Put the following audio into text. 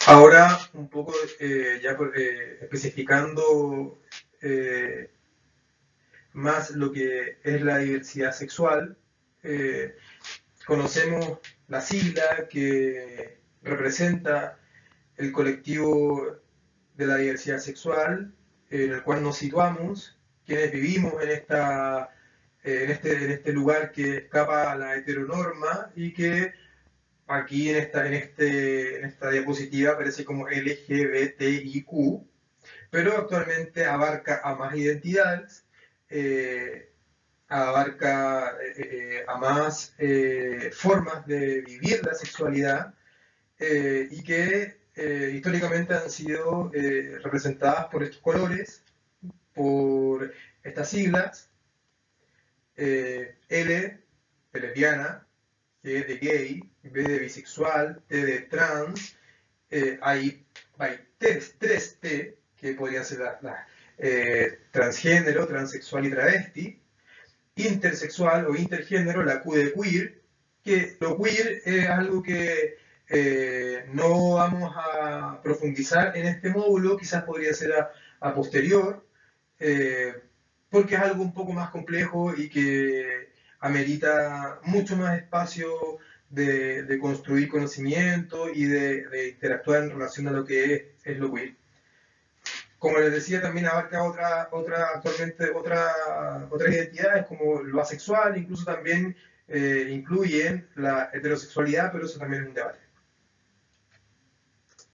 Ahora, un poco especificando eh, más lo que es la diversidad sexual, eh, conocemos la sigla que representa el colectivo de la diversidad sexual en el cual nos situamos, quienes vivimos en este lugar que escapa a la heteronorma y que aquí en esta diapositiva aparece como LGBTIQ, pero actualmente abarca a más identidades, eh, abarca a más formas de vivir la sexualidad y que históricamente han sido representadas por estos colores, por estas siglas, L de lesbiana, G de gay, B de bisexual, T de trans, hay tres T, que podrían ser transgénero, transexual y travesti, intersexual o intergénero, la Q de queer, que lo queer es algo que no vamos a profundizar en este módulo, quizás podría ser a posterior, eh, porque es algo un poco más complejo y que amerita mucho más espacio de construir conocimiento y de interactuar en relación a lo que es lo queer. Como les decía, también abarca actualmente otras identidades como lo asexual, incluso también incluyen la heterosexualidad, pero eso también es un debate.